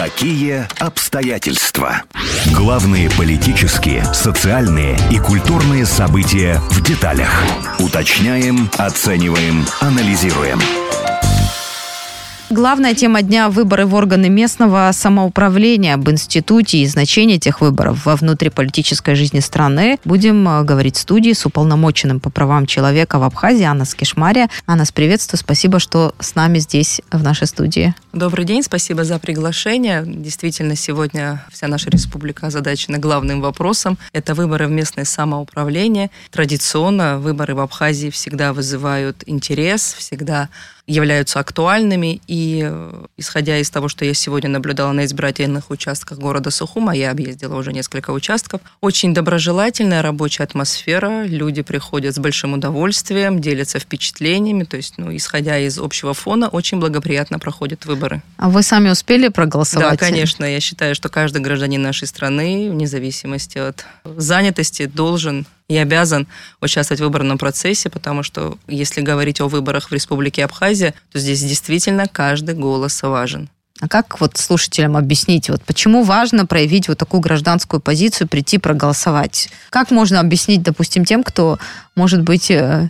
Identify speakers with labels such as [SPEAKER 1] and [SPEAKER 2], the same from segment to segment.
[SPEAKER 1] Какие обстоятельства? Главные политические, социальные и культурные события в деталях. Уточняем, оцениваем, анализируем.
[SPEAKER 2] Главная тема дня – выборы в органы местного самоуправления, об институте и значении этих выборов во внутриполитической жизни страны. Будем говорить в студии с уполномоченным по правам человека в Абхазии Анас Кишмария. Анас, приветствую, спасибо, что с нами здесь, в нашей студии.
[SPEAKER 3] Добрый день, спасибо за приглашение. Действительно, сегодня вся наша республика озадачена главным вопросом. Это выборы в местное самоуправление. Традиционно выборы в Абхазии всегда вызывают интерес, всегда являются актуальными, и исходя из того, что я сегодня наблюдала на избирательных участках города Сухума, я объездила уже несколько участков, очень доброжелательная рабочая атмосфера, люди приходят с большим удовольствием, делятся впечатлениями, то есть, исходя из общего фона, очень благоприятно проходят выборы.
[SPEAKER 2] А вы сами успели проголосовать?
[SPEAKER 3] Да, конечно, я считаю, что каждый гражданин нашей страны, вне зависимости от занятости, должен и обязан участвовать в выборном процессе, потому что, если говорить о выборах в Республике Абхазия, то здесь действительно каждый голос важен.
[SPEAKER 2] А как слушателям объяснить, почему важно проявить такую гражданскую позицию, прийти проголосовать? Как можно объяснить, допустим, тем, кто, может быть,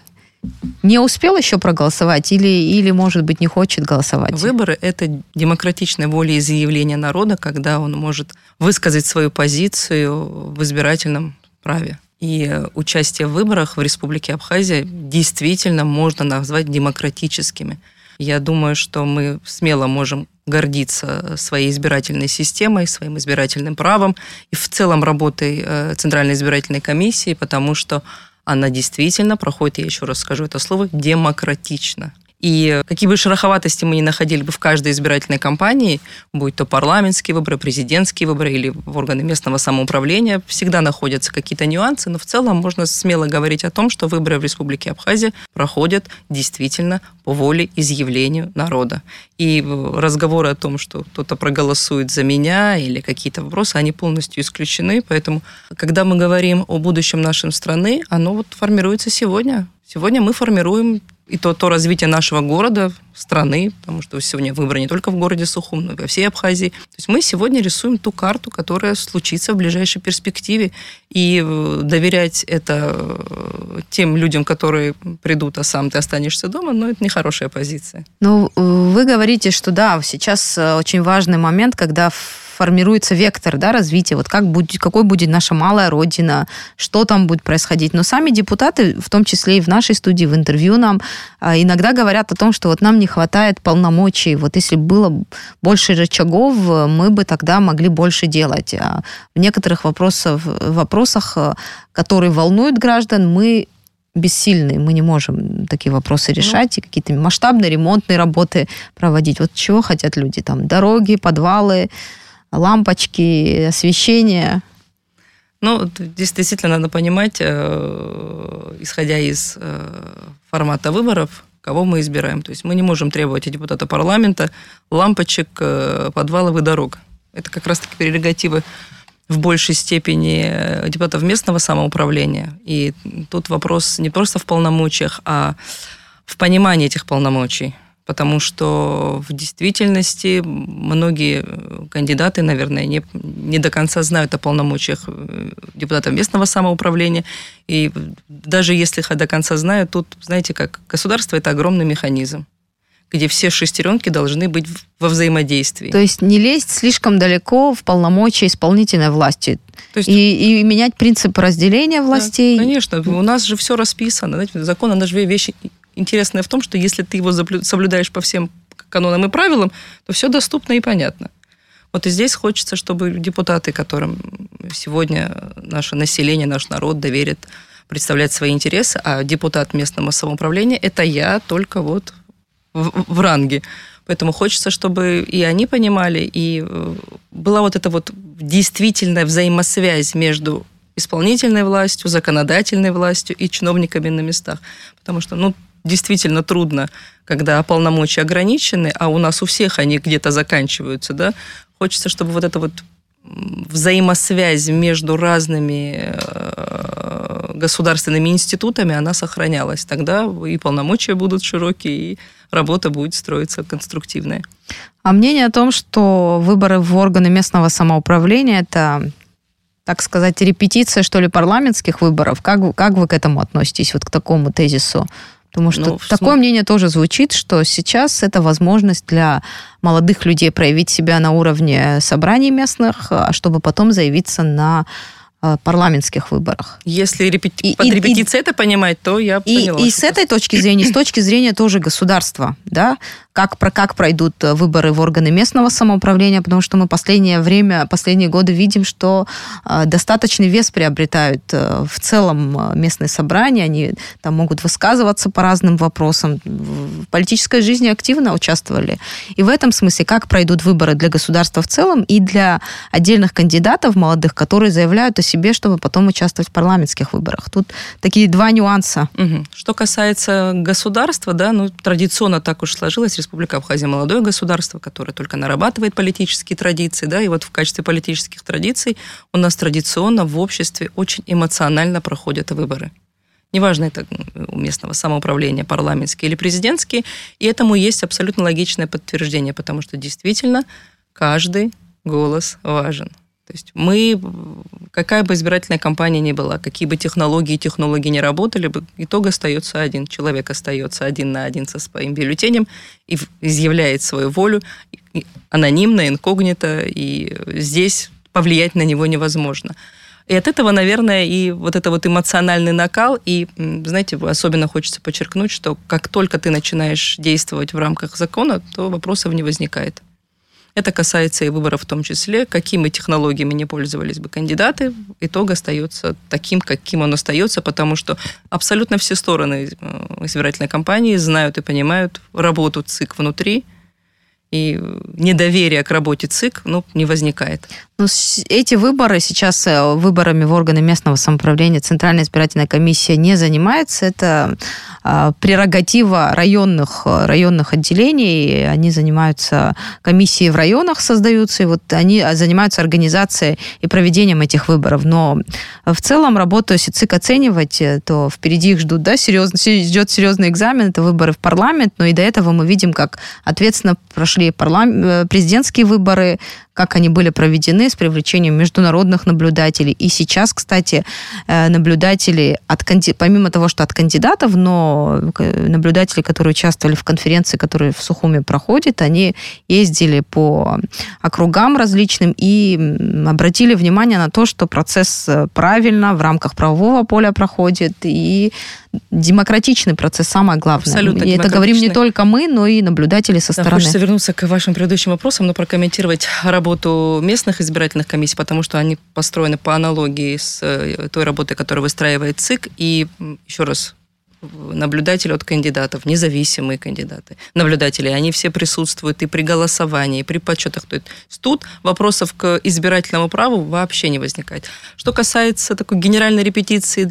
[SPEAKER 2] не успел еще проголосовать или, может быть, не хочет голосовать? Выборы –
[SPEAKER 3] это демократичное волеизъявление народа, когда он может высказать свою позицию в избирательном праве. И участие в выборах в Республике Абхазия действительно можно назвать демократическими. Я думаю, что мы смело можем гордиться своей избирательной системой, своим избирательным правом и в целом работой Центральной избирательной комиссии, потому что она действительно проходит, я еще раз скажу это слово, демократично. И какие бы шероховатости мы ни находили бы в каждой избирательной кампании, будь то парламентские выборы, президентские выборы или в органы местного самоуправления, всегда находятся какие-то нюансы, но в целом можно смело говорить о том, что выборы в Республике Абхазия проходят действительно по волеизъявлению народа. И разговоры о том, что кто-то проголосует за меня или какие-то вопросы, они полностью исключены. Поэтому, когда мы говорим о будущем нашей страны, оно формируется сегодня. Сегодня мы формируем и то развитие нашего города, страны, потому что сегодня выборы не только в городе Сухум, но и во всей Абхазии. То есть мы сегодня рисуем ту карту, которая случится в ближайшей перспективе. И доверять это тем людям, которые придут, а сам ты останешься дома, это нехорошая позиция.
[SPEAKER 2] Вы говорите, что да, сейчас очень важный момент, когда формируется вектор развития, какой будет наша малая родина, что там будет происходить. Но сами депутаты, в том числе и в нашей студии, в интервью нам, иногда говорят о том, что нам не хватает полномочий. Если было больше рычагов, мы бы тогда могли больше делать. А в некоторых вопросах, которые волнуют граждан, мы бессильны, мы не можем такие вопросы решать и какие-то масштабные ремонтные работы проводить. Чего хотят люди? Дороги, подвалы, лампочки, освещение.
[SPEAKER 3] Действительно, надо понимать, исходя из формата выборов, кого мы избираем. То есть мы не можем требовать от депутата парламента лампочек, подвалов и дорог. Это как раз-таки прерогативы в большей степени депутатов местного самоуправления. И тут вопрос не просто в полномочиях, а в понимании этих полномочий. Потому что в действительности многие кандидаты, наверное, не до конца знают о полномочиях депутатов местного самоуправления. И даже если их до конца знают, тут, знаете, как государство – это огромный механизм, где все шестеренки должны быть во взаимодействии.
[SPEAKER 2] То есть не лезть слишком далеко в полномочия исполнительной власти. То есть и менять принцип разделения властей.
[SPEAKER 3] Да, конечно, у нас же все расписано. Знаете, закон, она же вещь интересная в том, что если ты его соблюдаешь по всем канонам и правилам, то все доступно и понятно. И здесь хочется, чтобы депутаты, которым сегодня наше население, наш народ доверит представлять свои интересы, а депутат местного самоуправления – это я только в ранге. Поэтому хочется, чтобы и они понимали, и была эта действительная взаимосвязь между исполнительной властью, законодательной властью и чиновниками на местах. Потому что, действительно трудно, когда полномочия ограничены, а у нас у всех они где-то заканчиваются, да. Хочется, чтобы эта взаимосвязь между разными государственными институтами, она сохранялась. Тогда и полномочия будут широкие, и работа будет строиться конструктивная.
[SPEAKER 2] А мнение о том, что выборы в органы местного самоуправления – это, так сказать, репетиция, что ли, парламентских выборов. Как вы к этому относитесь, вот к такому тезису? Потому что такое мнение тоже звучит, что сейчас это возможность для молодых людей проявить себя на уровне собраний местных, чтобы потом заявиться на парламентских выборах.
[SPEAKER 3] Если под репетицией это понимать, то я поняла.
[SPEAKER 2] И с этой точки зрения, с точки зрения тоже государства, да, как пройдут выборы в органы местного самоуправления, потому что мы последние годы видим, что достаточный вес приобретают в целом местные собрания, они там могут высказываться по разным вопросам, в политической жизни активно участвовали. И в этом смысле, как пройдут выборы для государства в целом и для отдельных кандидатов молодых, которые заявляют о себе, чтобы потом участвовать в парламентских выборах. Тут такие два нюанса.
[SPEAKER 3] Что касается государства, да, традиционно так уж сложилось, Республика Абхазия молодое государство, которое только нарабатывает политические традиции, да, и вот в качестве политических традиций у нас традиционно в обществе очень эмоционально проходят выборы. Неважно, это у местного самоуправления, парламентские или президентские, и этому есть абсолютно логичное подтверждение, потому что действительно каждый голос важен. То есть какая бы избирательная кампания ни была, какие бы технологии и технологи не работали бы, итог остается один. Человек остается один на один со своим бюллетенем и изъявляет свою волю анонимно, инкогнито, и здесь повлиять на него невозможно. И от этого, наверное, и вот это вот эмоциональный накал, и, знаете, особенно хочется подчеркнуть, что как только ты начинаешь действовать в рамках закона, то вопросов не возникает. Это касается и выборов в том числе. Какими технологиями не пользовались бы кандидаты, итог остается таким, каким он остается, потому что абсолютно все стороны избирательной кампании знают и понимают работу ЦИК внутри, и недоверие к работе ЦИК не возникает.
[SPEAKER 2] Эти выборы сейчас выборами в органы местного самоуправления Центральная избирательная комиссия не занимается. Это прерогатива районных отделений. Они занимаются, комиссии в районах создаются, и вот они занимаются организацией и проведением этих выборов. Но в целом работу, если ЦИК оценивать, то впереди их ждут, да, ждет серьезный экзамен, это выборы в парламент, но и до этого мы видим, как ответственно прошли президентские выборы, как они были проведены с привлечением международных наблюдателей. И сейчас, кстати, наблюдатели, помимо того, что от кандидатов, но наблюдатели, которые участвовали в конференции, которая в Сухуми проходит, они ездили по округам различным и обратили внимание на то, что процесс правильно в рамках правового поля проходит, и демократичный процесс самое главное.
[SPEAKER 3] Абсолютно
[SPEAKER 2] и это говорим не только мы, но и наблюдатели со стороны.
[SPEAKER 3] Хочется вернуться к вашим предыдущим вопросам, но прокомментировать работу местных избирательных комиссий, потому что они построены по аналогии с той работой, которую выстраивает ЦИК. И еще раз, наблюдатели от кандидатов, независимые кандидаты, наблюдатели, они все присутствуют и при голосовании, и при подсчетах. То есть тут вопросов к избирательному праву вообще не возникает. Что касается такой генеральной репетиции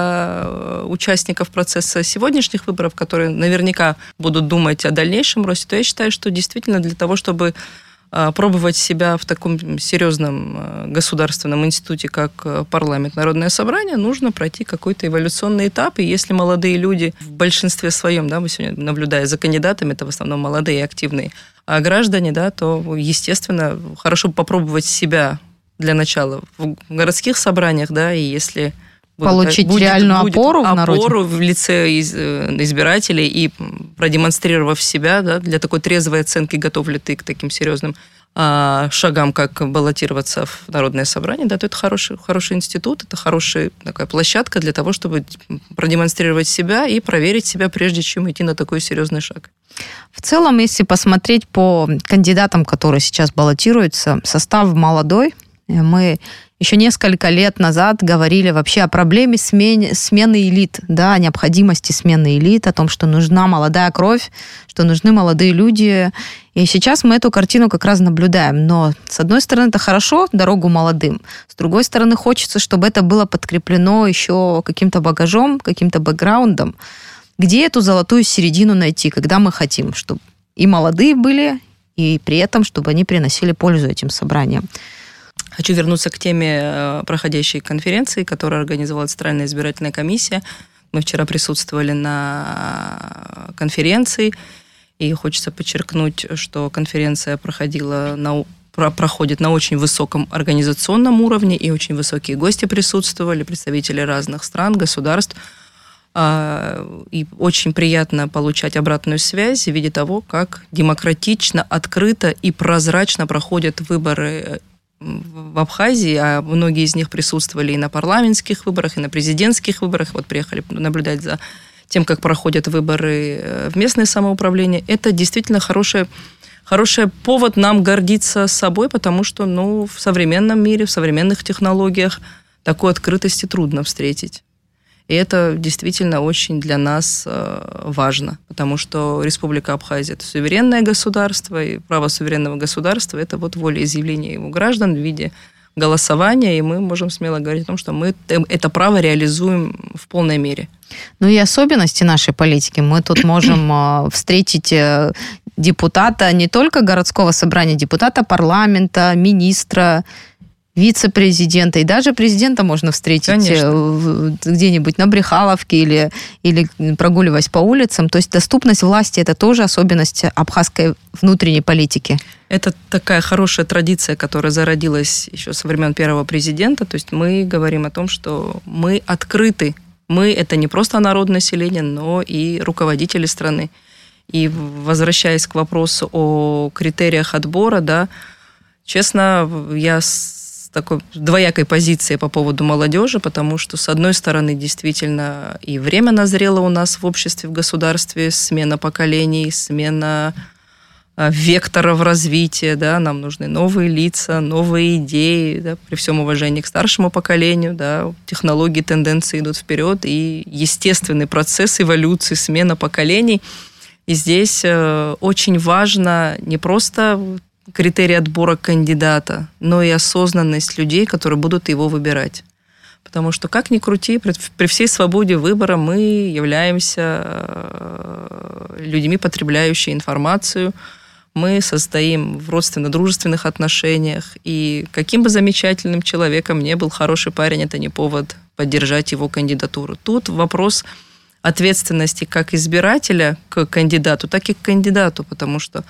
[SPEAKER 3] для участников процесса сегодняшних выборов, которые наверняка будут думать о дальнейшем росте, то я считаю, что действительно для того, чтобы пробовать себя в таком серьезном государственном институте, как парламент, Народное собрание, нужно пройти какой-то эволюционный этап. И если молодые люди в большинстве своем, да, мы сегодня, наблюдая за кандидатами, это в основном молодые и активные граждане, да, то, естественно, хорошо бы попробовать себя для начала в городских собраниях, да, и если
[SPEAKER 2] получить реальную опору в народе.
[SPEAKER 3] Опору в лице избирателей и продемонстрировав себя, да, для такой трезвой оценки, готов ли ты к таким серьезным шагам, как баллотироваться в Народное собрание, да, то это хороший институт, это хорошая такая площадка для того, чтобы продемонстрировать себя и проверить себя, прежде чем идти на такой серьезный шаг.
[SPEAKER 2] В целом, если посмотреть по кандидатам, которые сейчас баллотируются, состав молодой. Мы еще несколько лет назад говорили вообще о проблеме смены элит, да, о необходимости смены элит, о том, что нужна молодая кровь, что нужны молодые люди. И сейчас мы эту картину как раз наблюдаем. Но, с одной стороны, это хорошо, дорогу молодым. С другой стороны, хочется, чтобы это было подкреплено еще каким-то багажом, каким-то бэкграундом. Где эту золотую середину найти, когда мы хотим, чтобы и молодые были, и при этом, чтобы они приносили пользу этим собраниям?
[SPEAKER 3] Хочу вернуться к теме проходящей конференции, которую организовала Центральная избирательная комиссия. Мы вчера присутствовали на конференции, и хочется подчеркнуть, что конференция проходит на очень высоком организационном уровне, и очень высокие гости присутствовали, представители разных стран, государств. И очень приятно получать обратную связь в виде того, как демократично, открыто и прозрачно проходят выборы в Абхазии, а многие из них присутствовали и на парламентских выборах, и на президентских выборах. Вот приехали наблюдать за тем, как проходят выборы в местное самоуправление. Это действительно хороший повод нам гордиться собой, потому что в современном мире, в современных технологиях такой открытости трудно встретить. И это действительно очень для нас важно, потому что Республика Абхазия – это суверенное государство, и право суверенного государства – это вот волеизъявление его граждан в виде голосования, и мы можем смело говорить о том, что мы это право реализуем в полной мере.
[SPEAKER 2] Ну и особенности нашей политики. Мы тут можем встретить депутата не только городского собрания, депутата парламента, министра, вице-президента, и даже президента можно встретить, конечно, где-нибудь на Брехаловке или прогуливаясь по улицам. То есть доступность власти – это тоже особенность абхазской внутренней политики.
[SPEAKER 3] Это такая хорошая традиция, которая зародилась еще со времен первого президента. То есть мы говорим о том, что мы открыты. Мы – это не просто народ населения, но и руководители страны. И возвращаясь к вопросу о критериях отбора, да, честно, я с такой двоякой позиции по поводу молодежи, потому что, с одной стороны, действительно и время назрело у нас в обществе, в государстве, смена поколений, смена векторов развития, да, нам нужны новые лица, новые идеи, да, при всем уважении к старшему поколению, да, технологии, тенденции идут вперед, и естественный процесс эволюции, смена поколений. И здесь очень важно не просто критерий отбора кандидата, но и осознанность людей, которые будут его выбирать. Потому что, как ни крути, при всей свободе выбора мы являемся людьми, потребляющими информацию, мы состоим в родственно-дружественных отношениях, и каким бы замечательным человеком ни был хороший парень, это не повод поддержать его кандидатуру. Тут вопрос ответственности как избирателя к кандидату, так и к кандидату, потому что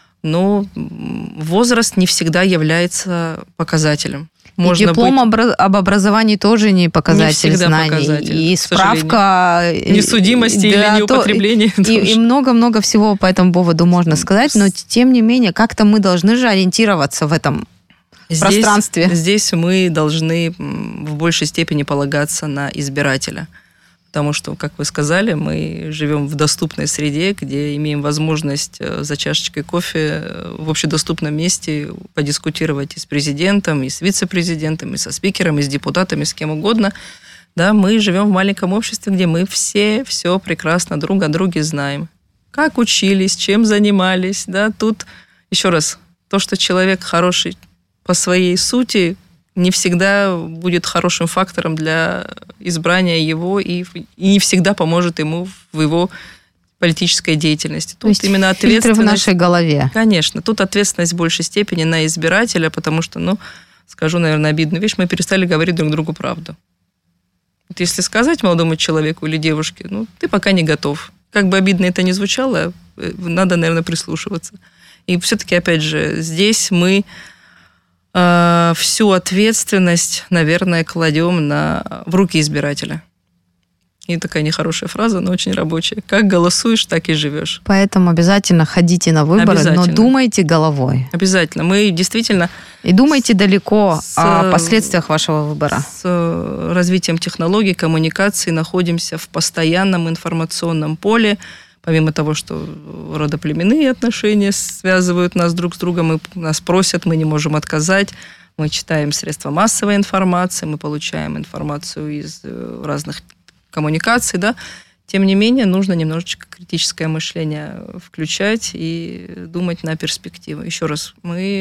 [SPEAKER 3] возраст не всегда является показателем.
[SPEAKER 2] И диплом об образовании тоже не показатель знаний. Показатель, и справка
[SPEAKER 3] ни судимости или неупотребления.
[SPEAKER 2] И много-много всего по этому поводу можно сказать, но тем не менее, как-то мы должны же ориентироваться в этом пространстве.
[SPEAKER 3] Здесь мы должны в большей степени полагаться на избирателя. Потому что, как вы сказали, мы живем в доступной среде, где имеем возможность за чашечкой кофе в общедоступном месте подискутировать и с президентом, и с вице-президентом, и со спикером, и с депутатами, с кем угодно. Да, мы живем в маленьком обществе, где мы все прекрасно друг о друге знаем. Как учились, чем занимались. Да? Тут, еще раз, то, что человек хороший по своей сути, не всегда будет хорошим фактором для избрания его и не всегда поможет ему в его политической деятельности. Тут
[SPEAKER 2] то есть
[SPEAKER 3] именно ответственность
[SPEAKER 2] фильтры в нашей голове.
[SPEAKER 3] Конечно, тут ответственность в большей степени на избирателя, потому что, скажу, наверное, обидную вещь, мы перестали говорить друг другу правду. Вот если сказать молодому человеку или девушке, ты пока не готов. Как бы обидно это ни звучало, надо, наверное, прислушиваться. И все-таки, опять же, здесь мы всю ответственность, наверное, кладем в руки избирателя. И такая нехорошая фраза, но очень рабочая. Как голосуешь, так и живешь.
[SPEAKER 2] Поэтому обязательно ходите на выборы, но думайте головой.
[SPEAKER 3] Обязательно. Мы действительно...
[SPEAKER 2] И думайте далеко о последствиях вашего выбора.
[SPEAKER 3] С развитием технологий, коммуникаций находимся в постоянном информационном поле. Помимо того, что родоплеменные отношения связывают нас друг с другом, нас просят, мы не можем отказать. Мы читаем средства массовой информации, мы получаем информацию из разных коммуникаций, да. Тем не менее, нужно немножечко критическое мышление включать и думать на перспективу. Еще раз,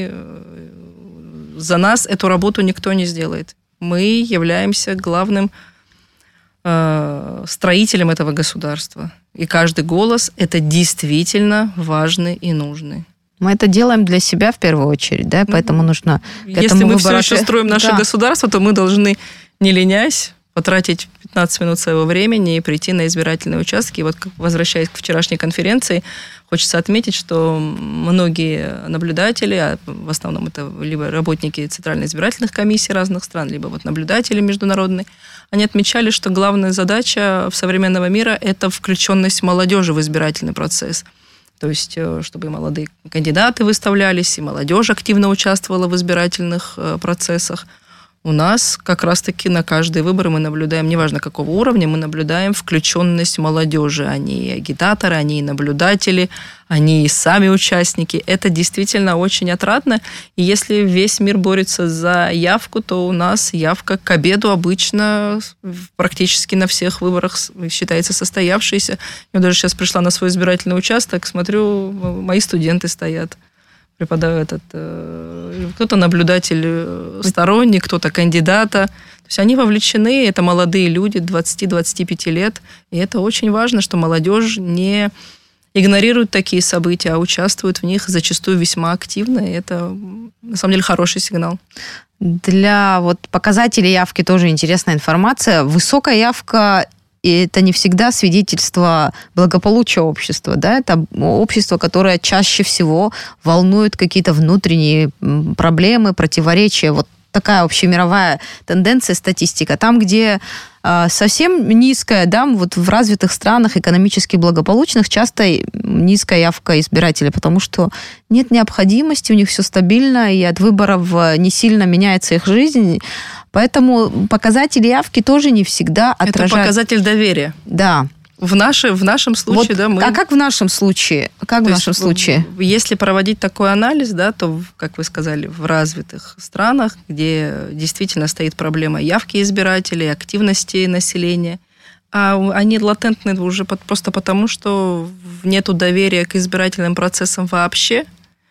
[SPEAKER 3] за нас эту работу никто не сделает. Мы являемся главным строителем этого государства. И каждый голос – это действительно важный и нужный.
[SPEAKER 2] Мы это делаем для себя в первую очередь, да, поэтому нужно к этому
[SPEAKER 3] Если мы
[SPEAKER 2] выбору...
[SPEAKER 3] все еще строим наше государство, то мы должны, не ленясь, потратить 15 минут своего времени и прийти на избирательные участки. И вот, возвращаясь к вчерашней конференции, хочется отметить, что многие наблюдатели, в основном это либо работники Центральной избирательных комиссий разных стран, либо вот наблюдатели международные, они отмечали, что главная задача в современного мира – это включенность молодежи в избирательный процесс. То есть, чтобы и молодые кандидаты выставлялись, и молодежь активно участвовала в избирательных процессах. У нас как раз-таки на каждые выборы мы наблюдаем, неважно какого уровня, мы наблюдаем включенность молодежи. Они и агитаторы, они и наблюдатели, они и сами участники. Это действительно очень отрадно. И если весь мир борется за явку, то у нас явка к обеду обычно практически на всех выборах считается состоявшейся. Я даже сейчас пришла на свой избирательный участок, смотрю, мои студенты стоят. Преподают кто-то наблюдатель сторонник, кто-то кандидата. То есть они вовлечены, это молодые люди, 20-25 лет. И это очень важно, что молодежь не игнорирует такие события, а участвует в них зачастую весьма активно. И это, на самом деле, хороший сигнал.
[SPEAKER 2] Для показателей явки тоже интересная информация. Высокая явка – и это не всегда свидетельство благополучия общества, да, это общество, которое чаще всего волнует какие-то внутренние проблемы, противоречия. Вот такая общемировая тенденция, статистика. Там, где совсем низкая, да, вот в развитых странах, экономически благополучных, часто низкая явка избирателей, потому что нет необходимости, у них все стабильно, и от выборов не сильно меняется их жизнь. Поэтому показатели явки тоже не всегда отражают...
[SPEAKER 3] Это показатель доверия.
[SPEAKER 2] Да.
[SPEAKER 3] В нашем случае, да, мы...
[SPEAKER 2] А как в нашем случае? Случае?
[SPEAKER 3] Если проводить такой анализ, да, то, как вы сказали, в развитых странах, где действительно стоит проблема явки избирателей, активности населения, а они латентны уже просто потому, что нету доверия к избирательным процессам вообще,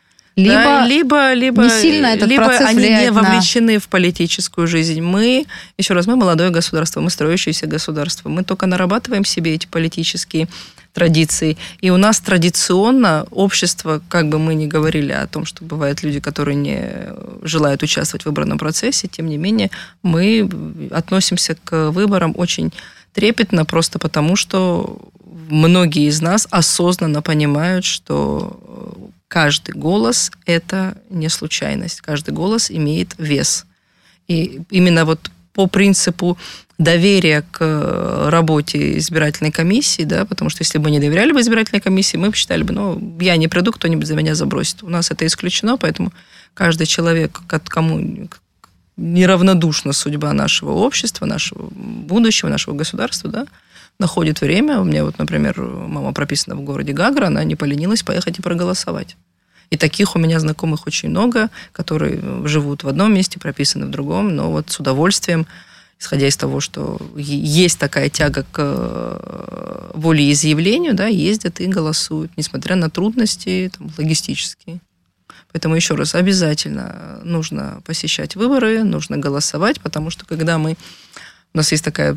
[SPEAKER 3] либо
[SPEAKER 2] не сильно этот процесс
[SPEAKER 3] они
[SPEAKER 2] влияет
[SPEAKER 3] не вовлечены в политическую жизнь. Мы молодое государство, мы строящееся государство. Мы только нарабатываем себе эти политические традиции. И у нас традиционно общество, как бы мы ни говорили о том, что бывают люди, которые не желают участвовать в выборном процессе, тем не менее мы относимся к выборам очень трепетно, просто потому что многие из нас осознанно понимают, что каждый голос – это не случайность. Каждый голос имеет вес. И именно вот по принципу доверия к работе избирательной комиссии, да, потому что если бы не доверяли бы избирательной комиссии, мы бы считали бы, я не приду, кто-нибудь за меня забросит. У нас это исключено, поэтому каждый человек, кому неравнодушна судьба нашего общества, нашего будущего, нашего государства, да, находит время. У меня вот, например, мама прописана в городе Гагра, она не поленилась поехать и проголосовать. И таких у меня знакомых очень много, которые живут в одном месте, прописаны в другом, но вот с удовольствием, исходя из того, что есть такая тяга к волеизъявлению, да, ездят и голосуют, несмотря на трудности логистические. Поэтому еще раз, обязательно нужно посещать выборы, нужно голосовать, потому что когда у нас есть такая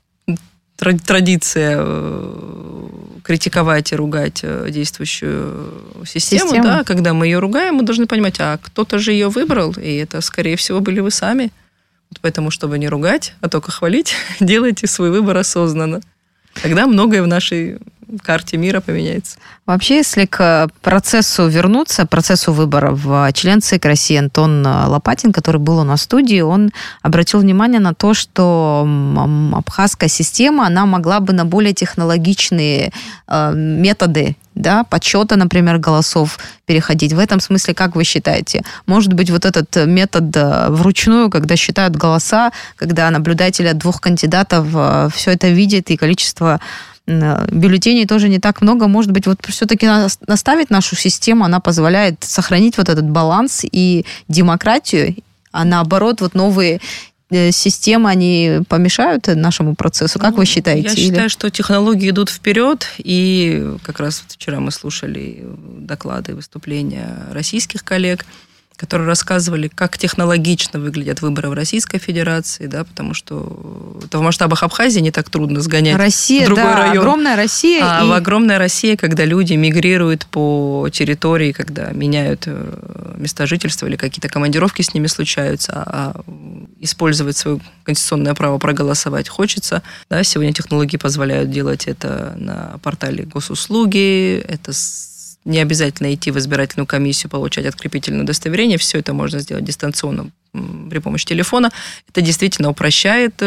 [SPEAKER 3] традиция критиковать и ругать действующую систему. Да, когда мы ее ругаем, мы должны понимать, кто-то же ее выбрал, и это, скорее всего, были вы сами. Поэтому, чтобы не ругать, а только хвалить, делайте свой выбор осознанно. Тогда многое в нашей карте мира поменяется.
[SPEAKER 2] Вообще, если к процессу вернуться, процессу выборов, член ЦИК России Антон Лопатин, который был у нас в студии, он обратил внимание на то, что абхазская система, она могла бы на более технологичные методы, да, подсчета, например, голосов переходить. В этом смысле, как вы считаете, может быть, вот этот метод вручную, когда считают голоса, когда наблюдатели от двух кандидатов все это видят, и количество бюллетеней тоже не так много, может быть, вот все-таки наставить нашу систему, она позволяет сохранить вот этот баланс и демократию, а наоборот, вот новые системы, они помешают нашему процессу? Как вы считаете?
[SPEAKER 3] Я считаю, что технологии идут вперед, и как раз вчера мы слушали доклады, выступления российских коллег, которые рассказывали, как технологично выглядят выборы в Российской Федерации, да, потому что это в масштабах Абхазии не так трудно сгонять
[SPEAKER 2] Россия,
[SPEAKER 3] в другой район.
[SPEAKER 2] Огромная Россия.
[SPEAKER 3] В огромной России, когда люди мигрируют по территории, когда меняют места жительства или какие-то командировки с ними случаются, а использовать свое конституционное право проголосовать хочется. Да, сегодня технологии позволяют делать это на портале госуслуги, это не обязательно идти в избирательную комиссию, получать открепительное удостоверение. Все это можно сделать дистанционно при помощи телефона. Это действительно упрощает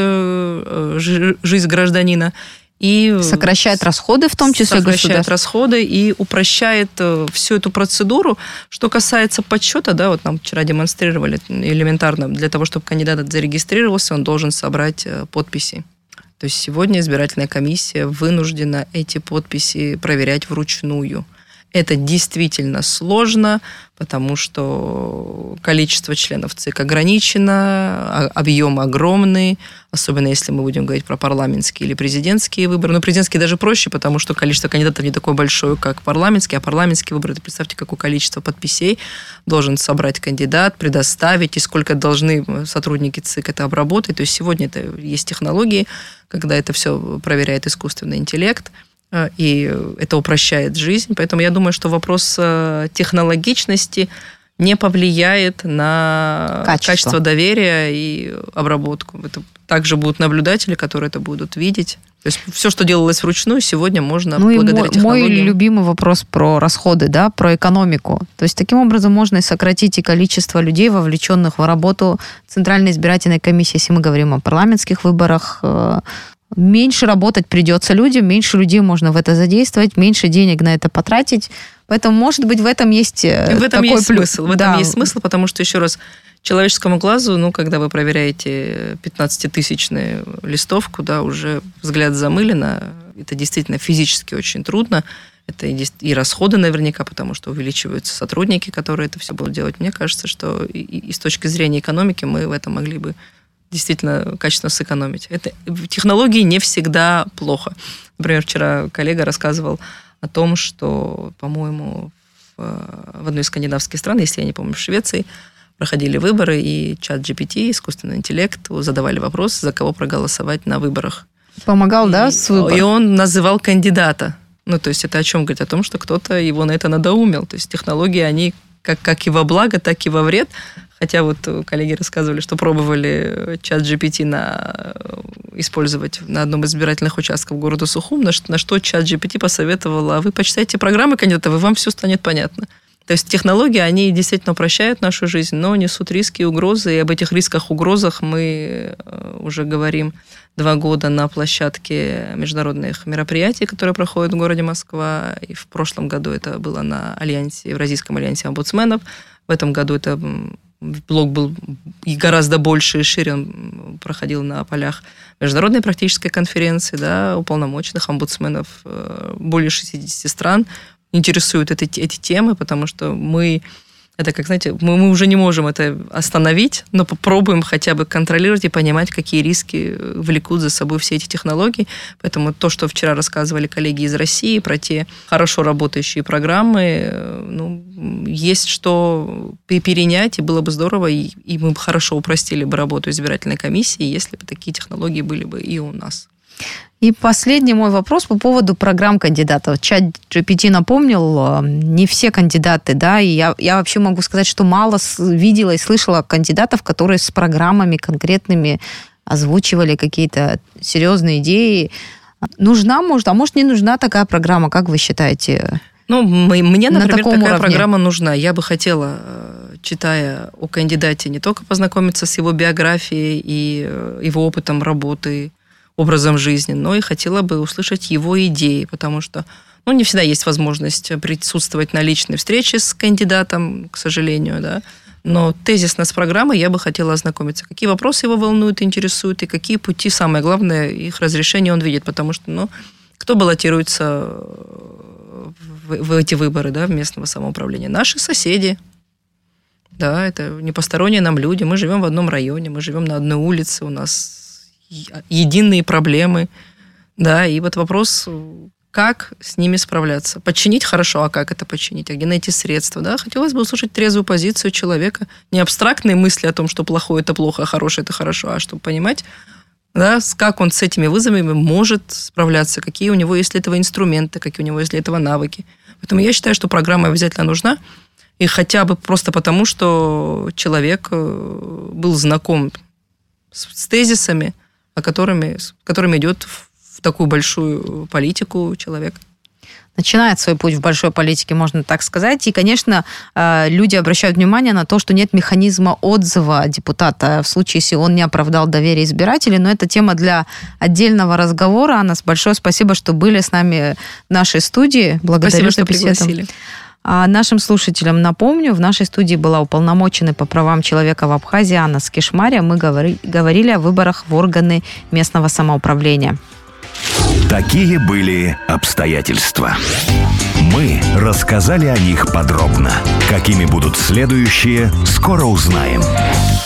[SPEAKER 3] жизнь гражданина. И
[SPEAKER 2] сокращает расходы, в том числе
[SPEAKER 3] сокращает расходы и упрощает всю эту процедуру. Что касается подсчета, да, вот нам вчера демонстрировали элементарно, для того, чтобы кандидат зарегистрировался, он должен собрать подписи. То есть сегодня избирательная комиссия вынуждена эти подписи проверять вручную. Это действительно сложно, потому что количество членов ЦИК ограничено, объем огромный, особенно если мы будем говорить про парламентские или президентские выборы. Но президентские даже проще, потому что количество кандидатов не такое большое, как парламентские, а парламентские выборы, это представьте, какое количество подписей должен собрать кандидат, предоставить, и сколько должны сотрудники ЦИК это обработать. То есть сегодня это есть технологии, когда это все проверяет искусственный интеллект, и это упрощает жизнь. Поэтому я думаю, что вопрос технологичности не повлияет на качество доверия и обработку. Это также будут наблюдатели, которые это будут видеть. То есть все, что делалось вручную, сегодня можно благодаря технологиям.
[SPEAKER 2] Мой любимый вопрос про расходы, да, про экономику. То есть таким образом можно и сократить и количество людей, вовлеченных в работу Центральной избирательной комиссии, если мы говорим о парламентских выборах. Меньше работать придется людям, меньше людей можно в это задействовать, меньше денег на это потратить. Поэтому, может быть, в этом есть такой
[SPEAKER 3] смысл. В этом есть смысл, потому что, еще раз, человеческому глазу, когда вы проверяете 15-тысячную листовку, да, уже взгляд замылено, это действительно физически очень трудно. Это и расходы наверняка, потому что увеличиваются сотрудники, которые это все будут делать. Мне кажется, что и с точки зрения экономики мы в этом могли бы действительно качественно сэкономить. Технологии не всегда плохо. Например, вчера коллега рассказывал о том, что, по-моему, в одной из скандинавских стран, если я не помню, в Швеции, проходили выборы, и чат GPT, искусственный интеллект, задавали вопрос, за кого проголосовать на выборах.
[SPEAKER 2] Помогал, да, с выбором?
[SPEAKER 3] И он называл кандидата. То есть это о чем говорит? О том, что кто-то его на это надоумил. То есть технологии, они как и во благо, так и во вред. Хотя вот коллеги рассказывали, что пробовали чат GPT использовать на одном из избирательных участков города Сухум, на что чат GPT посоветовал: а вы почитайте программы кандидатов, и вам все станет понятно. То есть технологии, они действительно упрощают нашу жизнь, но несут риски и угрозы, и об этих рисках и угрозах мы уже говорим 2 года на площадке международных мероприятий, которые проходят в городе Москва, и в прошлом году это было на Евразийском альянсе омбудсменов, в этом году это блок был и гораздо больше и шире, он проходил на полях международной практической конференции, да, уполномоченных омбудсменов более 60 стран. Интересуют эти темы, потому что мы уже не можем это остановить, но попробуем хотя бы контролировать и понимать, какие риски влекут за собой все эти технологии. Поэтому то, что вчера рассказывали коллеги из России про те хорошо работающие программы, есть что перенять, и было бы здорово, и мы бы хорошо упростили бы работу избирательной комиссии, если бы такие технологии были бы и у нас.
[SPEAKER 2] И последний мой вопрос по поводу программ кандидатов. Чат GPT напомнил, не все кандидаты, да, и я вообще могу сказать, что мало видела и слышала кандидатов, которые с программами конкретными озвучивали какие-то серьезные идеи. Нужна, может, а может, не нужна такая программа, как вы считаете?
[SPEAKER 3] Мне, например, такая программа нужна. Я бы хотела, читая о кандидате, не только познакомиться с его биографией и его опытом работы, образом жизни, но и хотела бы услышать его идеи, потому что не всегда есть возможность присутствовать на личной встрече с кандидатом, к сожалению, да. Но тезисно с программой я бы хотела ознакомиться, какие вопросы его волнуют, интересуют, и какие пути, самое главное, их разрешения он видит, потому что, кто баллотируется в эти выборы, да, в местного самоуправления? Наши соседи, да, это не посторонние нам люди, мы живем в одном районе, мы живем на одной улице, у нас единые проблемы, да, и вот вопрос, как с ними справляться. Подчинить хорошо, а как это подчинить? А где найти средства? Да? Хотелось бы услышать трезвую позицию человека. Не абстрактные мысли о том, что плохое – это плохо, а хорошее – это хорошо, а чтобы понимать, да, как он с этими вызовами может справляться, какие у него есть для этого инструменты, какие у него есть для этого навыки. Поэтому я считаю, что программа обязательно нужна. И хотя бы просто потому, что человек был знаком с тезисами, которыми идет в такую большую политику человек.
[SPEAKER 2] Начинает свой путь в большой политике, можно так сказать. И, конечно, люди обращают внимание на то, что нет механизма отзыва депутата в случае, если он не оправдал доверие избирателей. Но это тема для отдельного разговора. Анна, большое спасибо, что были с нами в нашей студии. Благодарю за беседу. Пригласили. А нашим слушателям напомню, в нашей студии была уполномоченная по правам человека в Абхазии Анна Скишмаря. Мы говорили о выборах в органы местного самоуправления.
[SPEAKER 1] Такие были обстоятельства. Мы рассказали о них подробно. Какими будут следующие, скоро узнаем.